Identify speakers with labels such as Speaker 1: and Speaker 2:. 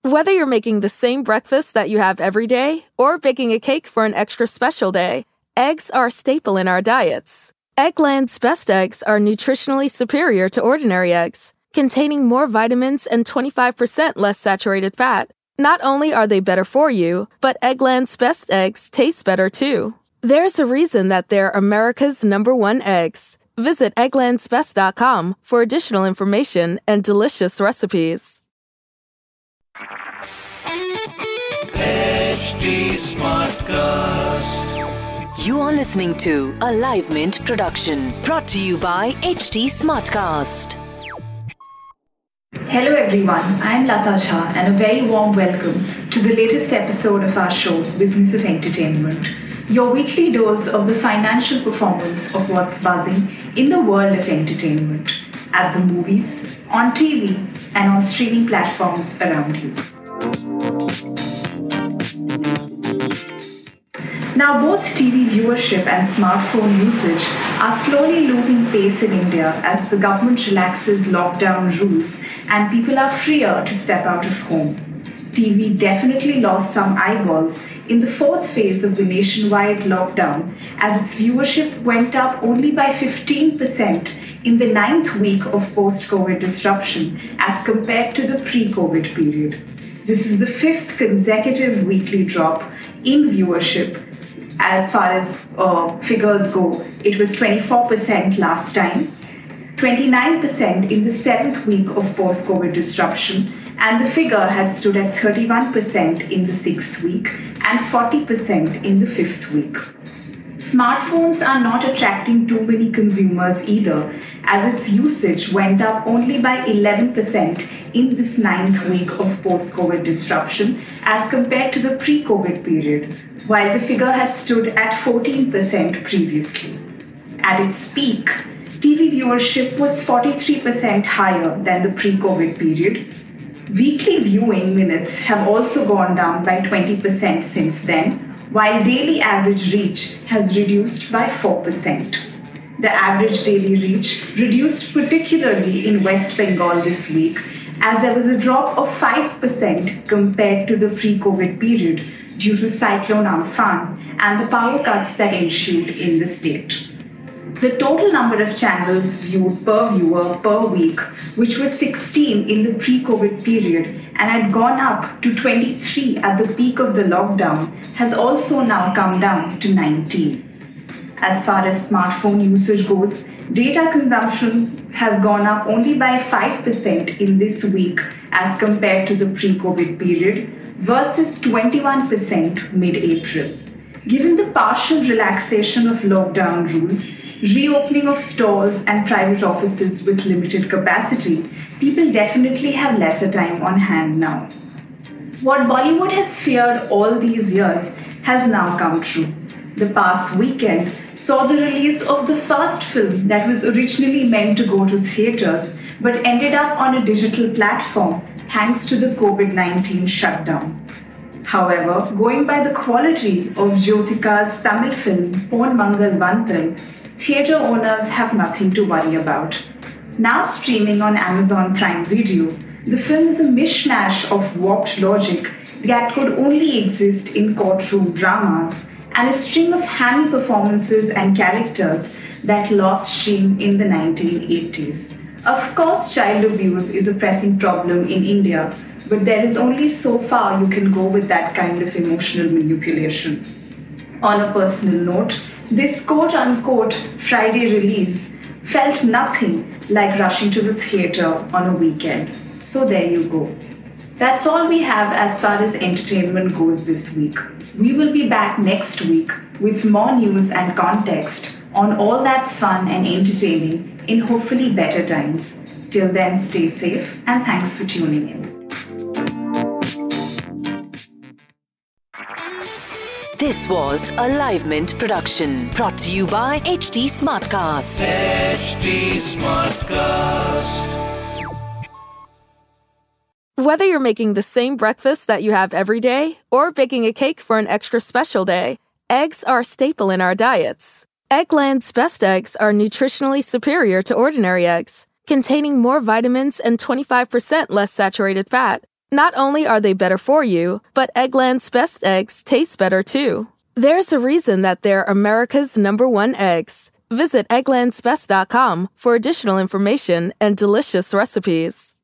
Speaker 1: Whether you're making the same breakfast that you have every day or baking a cake for an extra special day, eggs are a staple in our diets. Eggland's best eggs are nutritionally superior to ordinary eggs, containing more vitamins and 25% less saturated fat. Not only are they better for you, but Eggland's best eggs taste better too. There's a reason that they're America's #1 eggs. Visit egglandsbest.com for additional information and delicious recipes.
Speaker 2: HT Smartcast.
Speaker 3: You are listening to a Live Mint production brought to you by HT Smartcast.
Speaker 4: Hello everyone, I am Lata Jha and a very warm welcome to the latest episode of our show, Business of Entertainment. Your weekly dose of the financial performance of what's buzzing in the world of entertainment, at the movies, on TV, and on streaming platforms around you. Now, both TV viewership and smartphone usage are slowly losing pace in India as the government relaxes lockdown rules and people are freer to step out of home. TV definitely lost some eyeballs in the fourth phase of the nationwide lockdown as its viewership went up only by 15% in the 9th week of post-COVID disruption as compared to the pre-COVID period. This is the 5th consecutive weekly drop in viewership. As far as figures go, it was 24% last time, 29% in the 7th week of post-COVID disruption, and the figure had stood at 31% in the 6th week and 40% in the 5th week. Smartphones are not attracting too many consumers either, as its usage went up only by 11% in this 9th week of post-COVID disruption as compared to the pre-COVID period, while the figure had stood at 14% previously. At its peak, TV viewership was 43% higher than the pre-COVID period. Weekly viewing minutes have also gone down by 20% since then, while daily average reach has reduced by 4%. The average daily reach reduced particularly in West Bengal this week, as there was a drop of 5% compared to the pre-COVID period due to Cyclone Amphan and the power cuts that ensued in the state. The total number of channels viewed per viewer per week, which was 16 in the pre-COVID period and had gone up to 23 at the peak of the lockdown, has also now come down to 19. As far as smartphone usage goes, data consumption has gone up only by 5% in this week as compared to the pre-COVID period versus 21% mid-April. Given the partial relaxation of lockdown rules, reopening of stores and private offices with limited capacity, people definitely have lesser time on hand now. What Bollywood has feared all these years has now come true. The past weekend saw the release of the first film that was originally meant to go to theatres but ended up on a digital platform thanks to the COVID-19 shutdown. However, going by the quality of Jyotika's Tamil film Pon Mangal Vanthal, theatre owners have nothing to worry about. Now streaming on Amazon Prime Video, the film is a mishmash of warped logic that could only exist in courtroom dramas and a string of hammy performances and characters that lost sheen in the 1980s. Of course, child abuse is a pressing problem in India, but there is only so far you can go with that kind of emotional manipulation. On a personal note, this quote-unquote Friday release felt nothing like rushing to the theatre on a weekend. So there you go. That's all we have as far as entertainment goes this week. We will be back next week with more news and context on all that's fun and entertaining in hopefully better times. Till then, stay safe and thanks for tuning in.
Speaker 3: This was a Live Mint production brought to you by HT Smartcast.
Speaker 2: HT Smartcast.
Speaker 1: Whether you're making the same breakfast that you have every day or baking a cake for an extra special day, eggs are a staple in our diets. Eggland's best eggs are nutritionally superior to ordinary eggs, containing more vitamins and 25% less saturated fat. Not only are they better for you, but Eggland's Best eggs taste better too. There's a reason that they're America's #1 eggs. Visit egglandsbest.com for additional information and delicious recipes.